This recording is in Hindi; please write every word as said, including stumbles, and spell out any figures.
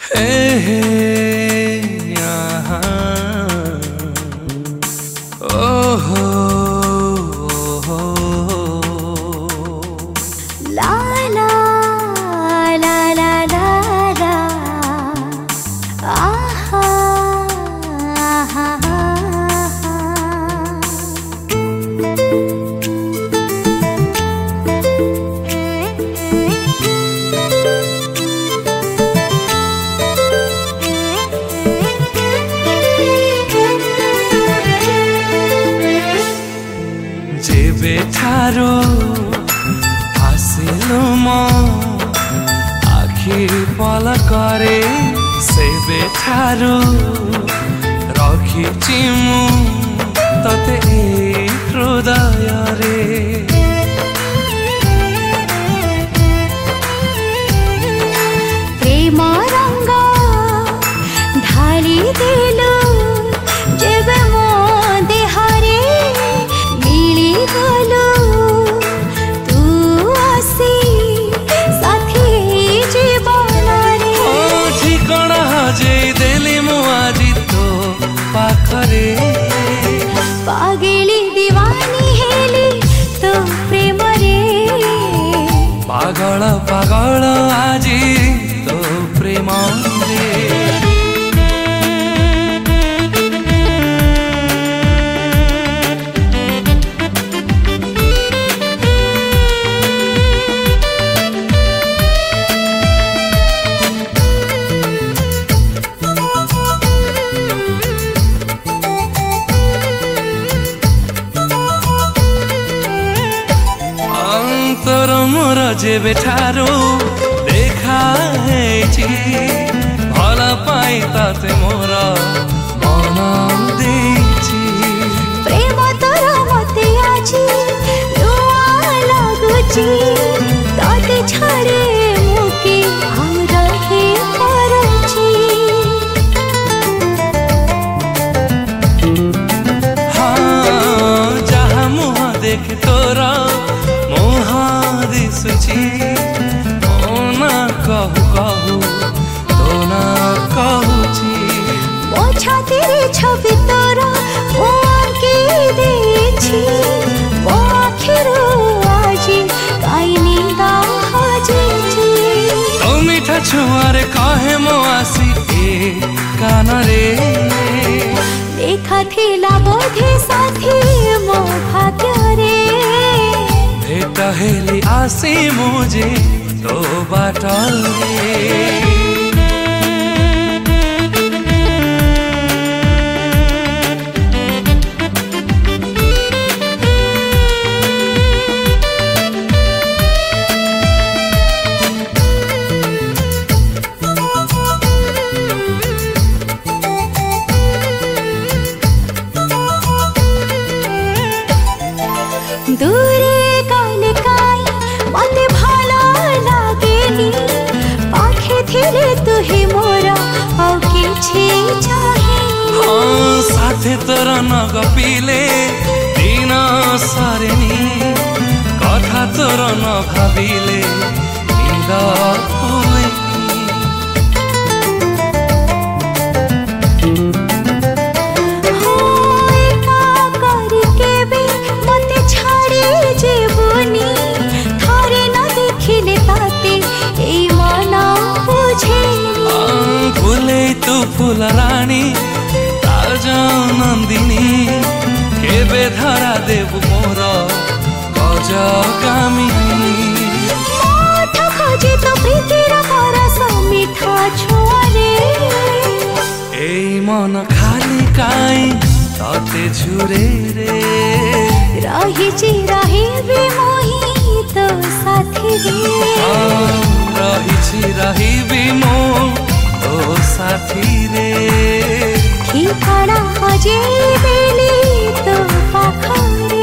Hey, hey, aha. Oh, oh, oh, oh. La la la la la la. Aha, aha, aha. जेबे ठारो हासिलु म आखि पल करे सेबे ठारो रखिछि मु तते ए हृदय रे प्रेम रंग ढाली दिलु जेबे मो देहरे मिली गलु तू आसी साथी जीवन रे ओ ठिकाना हजे देली मु आजि तो पाखरे पागली दीवानी हेली तो प्रेम रे पागल पागल आजि तो प्रेम रे अंतर मोर जेबे ठारो देखा हेछि भल पाई ताते मोर मन देछि प्रेम तोर मते आछि लुआ लागुछि ताते छाड़े मुके हम रहे परछि हाँ जहाँ मुह देख तोरा मुह दिसुछि ओ ना कहु कहु तो ना कहूछि मो छातीरे छवि तोरा मो आंकी देछि मो आखिरो आजी काई निंदा हजेछि ओ मीठा छुआरे कहे मो आसी ए कान रे देखा थिला बोधे साथी मो भाग्य रे भेट हेली आसी मुझे तो बाटल रे दूरे काले काई मते भाला लागेनी पाखे थिले तुहे मोरा औ किछि चाहे हाँ साथे तोर न गपिले दिन सरेनी कथा तोर न भाबिले निंद हुएनी होय का करके भी मते छाड़ी जेबुनी थारे न देखिले ताते ए मन बुझेनी फुले तू फुल रानी ताज नंदिनी केबे धरा देबु मोर गज कामिनी माठ खोजे तो प्रीतिर परस मिठा छुआरे এই মন খালি কাই তাতে ঝুরে রে रहिछि रहिबे मोहि तो साथी रे রহিছি রহিবি মো তো সাথী রে ঠিকানা হজে দেলি তো পাখরে